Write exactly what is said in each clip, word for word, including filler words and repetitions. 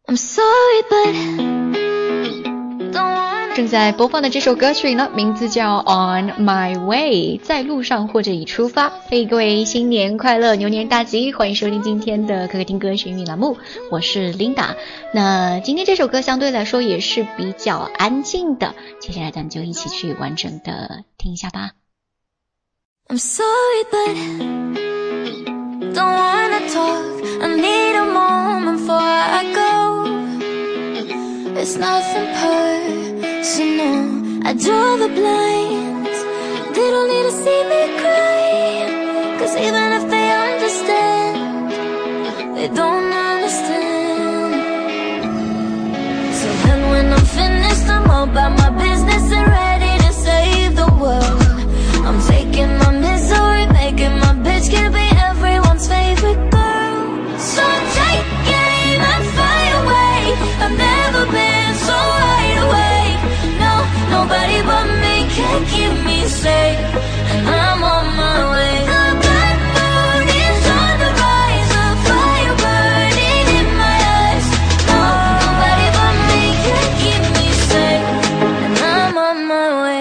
I'm sorry, but don't wanna... 正在播放的这首歌曲呢，名字叫 On My Way， 在路上或者已出发。嘿，各位新年快乐，牛年大吉，欢迎收听今天的可可听歌学语栏目，我是 Linda。 那今天这首歌相对来说也是比较安静的，接下来咱们就一起去完整的听一下吧。 I'm sorry, but don't wanna talk. I need a moment before I go. It's nothing personal. I draw the blinds. They don't need to see me cry, 'cause even if they understand, they don't understand. So then when I'm finished, I'm all about my business and ready to save the world. I'm taking my misery, making my bitch can be everyone's favorite girl. So take aim and fly away. I've never been so wide awake. No, nobody but me can keep me safe, and I'm on my way. The black moon is on the rise, a fire burning in my eyes. No, nobody but me can keep me safe, and I'm on my way.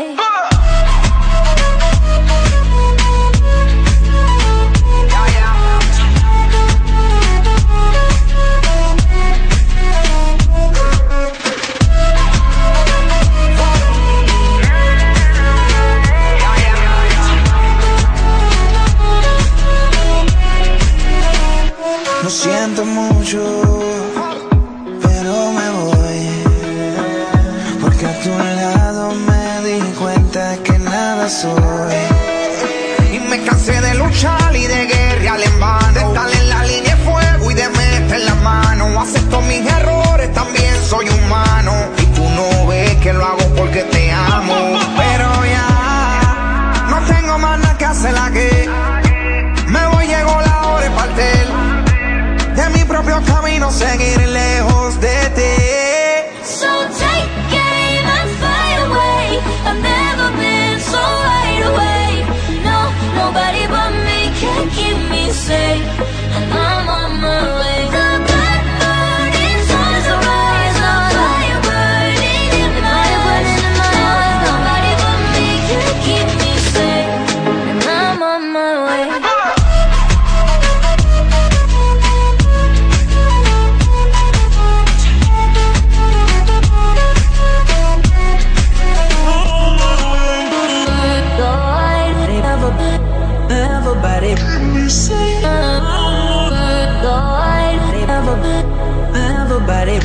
Lo siento mucho, pero me voy, porque a tu lado me di cuenta que nada soy. Y me cansé de luchar y de guerrear en vano, de estar en la línea de fuego y de meter la mano. Acepto mis errores, también soy humano, y tú no ves que lo hago porque te amo. Pero ya no tengo más nada que hacer aquí. Me voy, llegó la hora de partir de mi propio camino, seguir lejos de ti. So take aim and fly away. I've never been so wide awake. No, nobody but me can keep me safe, and I'm on my way. The black moon is on the rise, a fire burning in my eyes. No, nobody but me can keep me safe, and I'm on my way. Everybody, everybody,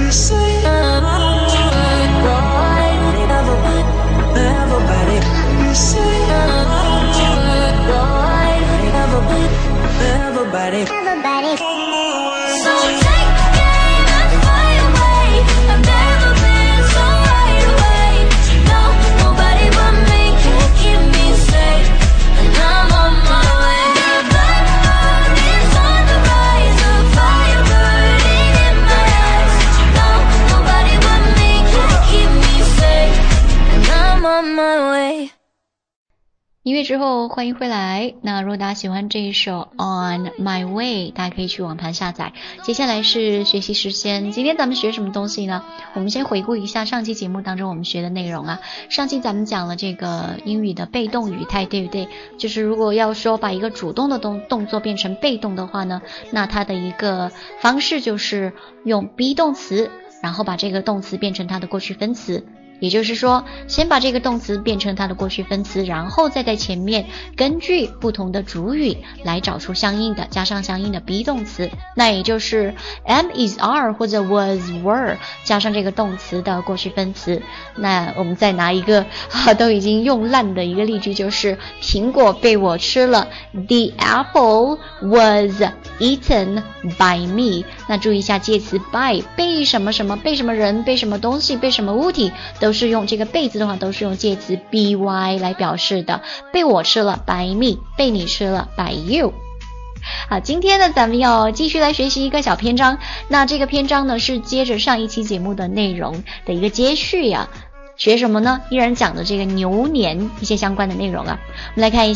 everybody, everybody. So take aim and fly away. I've never been so wide awake. No, nobody but me can keep me safe, and I'm on my way. The black moon is on the rise, a fire burning in my eyes. No, nobody but me can keep me safe, and I'm on my way. 音乐之后欢迎回来。那如果大家喜欢这一首 On My Way， 大家可以去网盘下载。接下来是学习时间，今天咱们学什么东西呢？我们先回顾一下上期节目当中我们学的内容啊。上期咱们讲了这个英语的被动语态，对不对？就是如果要说把一个主动的动动作变成被动的话呢，那它的一个方式就是用 be 动词，然后把这个动词变成它的过去分词。也就是说，先把这个动词变成它的过去分词，然后再在前面根据不同的主语来找出相应的，加上相应的 be 动词。那也就是 am is are 或者 was were 加上这个动词的过去分词。那我们再拿一个、啊、都已经用烂的一个例句，就是苹果被我吃了， The apple was eaten by me。那注意一下介词 by， 被什么什么，被什么人，被什么东西，被什么物体，都是用这个被字的话都是用介词 by 来表示的。被我吃了 by me， 被你吃了 by you。 好，今天呢咱们要继续来学习一个小篇章，那这个篇章呢是接着上一期节目的内容的一个接续呀、啊。学什么呢？依然讲的这个牛年一些相关的内容啊。我们来看一下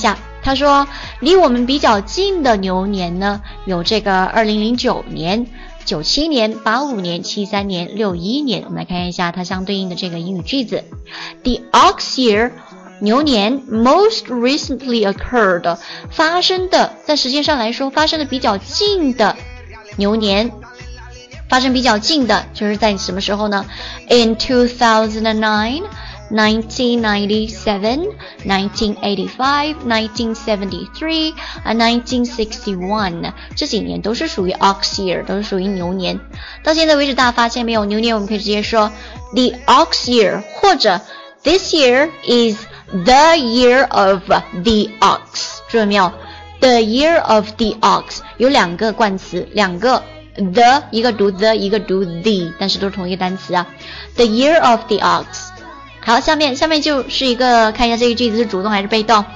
他说离我们比较近的牛年呢，有这个二零零九年、九七年、八五年、七三年、六一年。我们来看一下它相对应的这个英语句子。 The ox year， 牛年 most recently occurred， 发生的在时间上来说发生的比较近的牛年，发生比较近的就是在什么时候呢？ In two thousand nine nineteen ninety-seven, nineteen eighty-five, nineteen seventy-three, and nineteen sixty-one， 这几年都是属于 ox year， 都是属于牛年。到现在为止大家发现没有，牛年我们可以直接说 the ox year， 或者 this year is the year of the ox， 注意没有？ the year of the ox 有两个冠词，两个 the， 一个读 the， 一个读 the， 但是都是同一个单词啊。 the year of the ox。好，下面下面就是一个看一下这个句子是主动还是被动。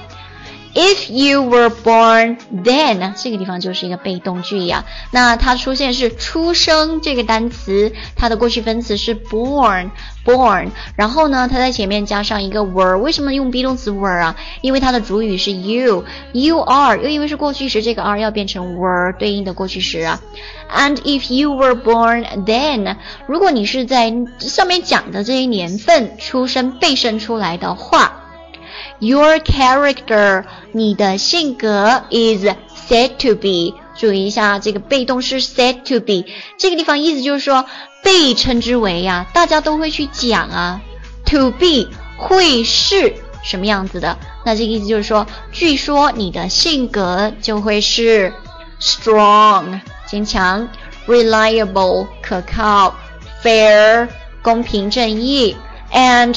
If you were born then， 这个地方就是一个被动句呀。那它出现是出生这个单词，它的过去分词是 born born， 然后呢它在前面加上一个 were。 为什么用 be 动词 were 啊？因为它的主语是 you you are， 又因为是过去时，这个 are 要变成 were 对应的过去时啊。And if you were born then， 如果你是在上面讲的这一年份出生被生出来的话， your character， 你的性格 is said to be， 注意一下这个被动是 said to be， 这个地方意思就是说被称之为啊，大家都会去讲啊， to be 会是什么样子的，那这个意思就是说据说你的性格就会是 strong 坚强， reliable 可靠， fair 公平正义， and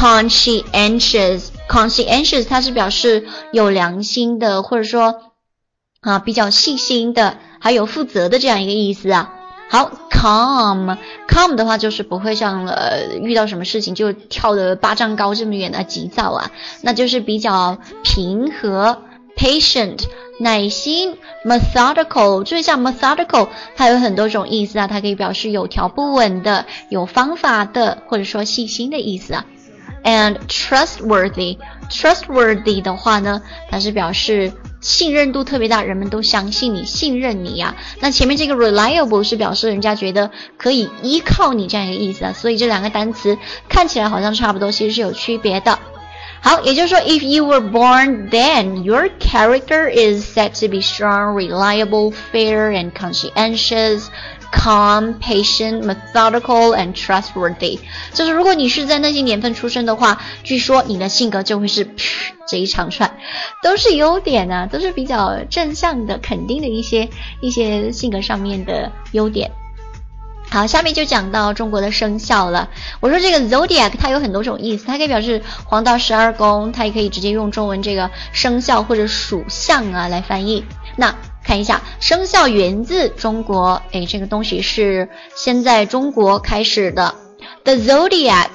conscientious conscientious 它是表示有良心的，或者说啊比较细心的，还有负责的这样一个意思啊。好 calm calm 的话就是不会像呃遇到什么事情就跳得八丈高这么远的急躁啊，那就是比较平和。patient 耐心， methodical 注意一下 methodical 它有很多种意思啊，它可以表示有条不紊的，有方法的，或者说细心的意思啊。and trustworthy trustworthy 的话呢，它是表示信任度特别大，人们都相信你，信任你啊。那前面这个 reliable 是表示人家觉得可以依靠你这样一个意思啊，所以这两个单词看起来好像差不多，其实是有区别的。好，也就是说 if you were born then, your character is said to be strong, reliable, fair, and conscientious, calm, patient, methodical, and trustworthy。 就是如果你是在那些年份出生的话，据说你的性格就会是这一长串都是优点啊，都是比较正向的肯定的一些一些性格上面的优点。好，下面就讲到中国的生肖了。我说这个 zodiac 它有很多种意思，它可以表示黄道十二宫，它也可以直接用中文这个生肖或者属相啊来翻译。那看一下生肖源自中国，诶，这个东西是先在中国开始的。 The zodiac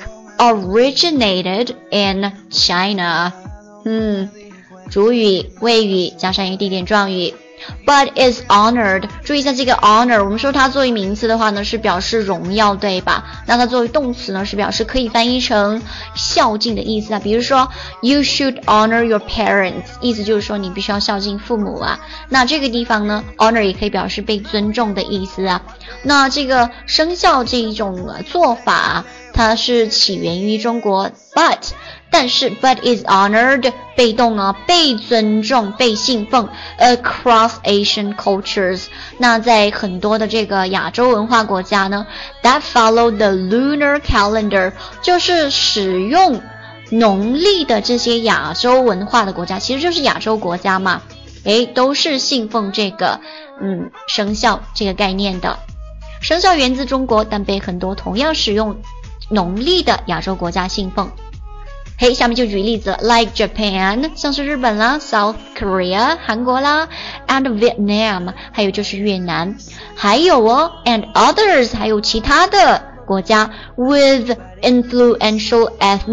originated in China。 嗯，主语谓语加上一个地点状语。But is honored， 注意一下这个 honor， 我们说它作为名词的话呢是表示荣耀，对吧？那它作为动词呢是表示可以翻译成孝敬的意思啊。比如说 you should honor your parents， 意思就是说你必须要孝敬父母啊。那这个地方呢 honor 也可以表示被尊重的意思啊。那这个生肖这一种做法它是起源于中国 but但是 but is honored 被动啊，被尊重被信奉 across Asian cultures。 那在很多的这个亚洲文化国家呢 that follow the lunar calendar 就是使用农历的这些亚洲文化的国家，其实就是亚洲国家嘛，诶，都是信奉这个嗯生肖这个概念的。生肖源自中国，但被很多同样使用农历的亚洲国家信奉。嘿，下面就举例子 like Japan 像是日本啦， South Korea 韩国啦， and Vietnam 还有就是越南，还有哦 and others 还有其他的国家 with influential ethnic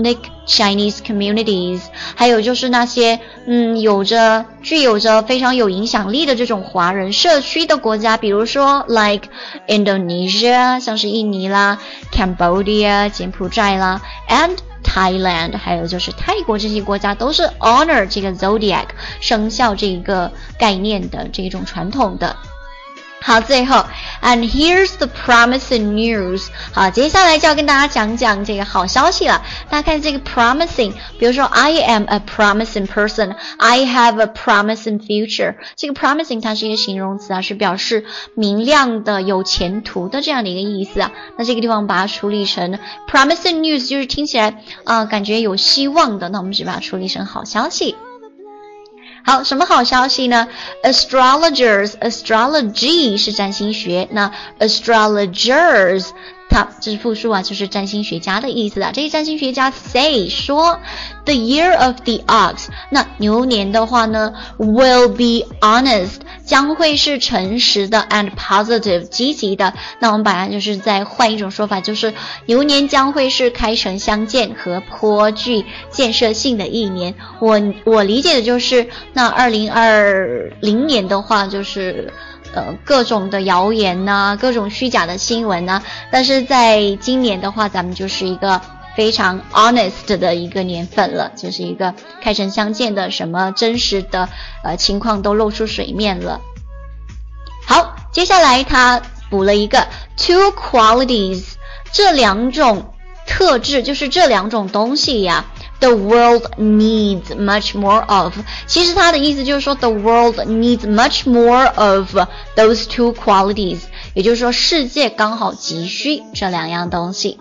Chinese communities， 还有就是那些嗯有着具有着非常有影响力的这种华人社区的国家，比如说 like Indonesia， 像是印尼啦 Cambodia 柬埔寨啦 and Thailand， 还有就是泰国，这些国家都是 honor 这个 zodiac 生肖这个概念的这种传统的。好，最后 and here's the promising news。 好，接下来就要跟大家讲讲这个好消息了。大家看这个 promising， 比如说 I am a promising person， I have a promising future， 这个 promising 它是一个形容词啊，是表示明亮的有前途的这样的一个意思啊。那这个地方把它处理成 promising news， 就是听起来啊、呃、感觉有希望的，那我们就把它处理成好消息。好，什么好消息呢？ Astrologers， astrology 是占星学，那 astrologers 它这是复数啊，就是占星学家的意思啊。这些占星学家 say 说 The year of the ox， 那牛年的话呢 will be honest， 将会是诚实的 and positive 积极的。那我们把它就是再换一种说法，就是牛年将会是开诚相见和颇具建设性的一年。我我理解的就是那二零二零年的话就是呃，各种的谣言呐、啊，各种虚假的新闻呐、啊，但是在今年的话，咱们就是一个非常 honest 的一个年份了，就是一个开诚相见的，什么真实的呃情况都露出水面了。好，接下来他补了一个 two qualities， 这两种特质就是这两种东西呀。The world needs much more of， 其实它的意思就是说 The world needs much more of those two qualities， 也就是说世界刚好急需这两样东西。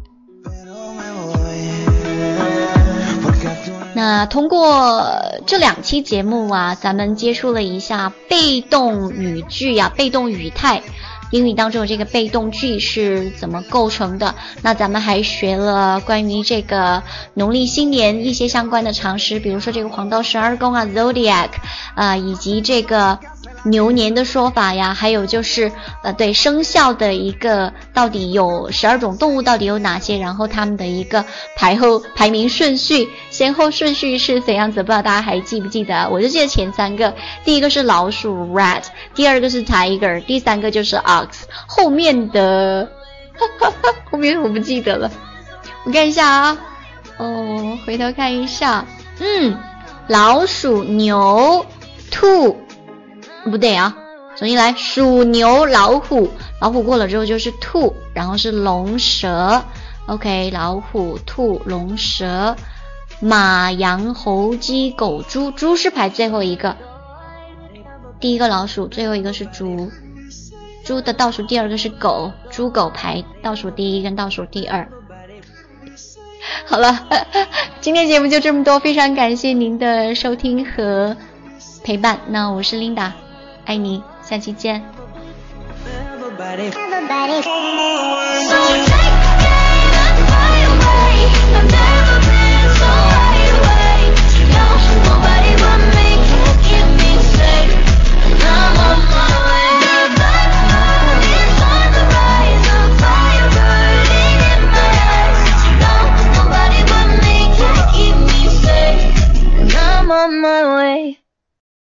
那通过这两期节目啊，咱们接触了一下被动语句啊，被动语态，英语当中有这个被动句是怎么构成的。那咱们还学了关于这个农历新年一些相关的常识，比如说这个黄道十二宫啊 zodiac 啊、呃，以及这个牛年的说法呀，还有就是呃对生肖的一个到底有十二种动物到底有哪些，然后他们的一个排后排名顺序先后顺序是怎样子，不知道大家还记不记得？我就记得前三个，第一个是老鼠 rat， 第二个是 tiger， 第三个就是 ox， 后面的后面我不记得了，我看一下啊，哦，回头看一下，嗯，老鼠牛兔不对啊，重新来，鼠牛老虎，老虎过了之后就是兔，然后是龙蛇 OK， 老虎兔龙蛇马羊猴鸡狗猪，猪是排最后一个，第一个老鼠，最后一个是猪，猪的倒数第二个是狗，猪狗排倒数第一跟倒数第二。好了，今天节目就这么多，非常感谢您的收听和陪伴，那我是 Linda， 爱你，下期见。Everybody, everybody.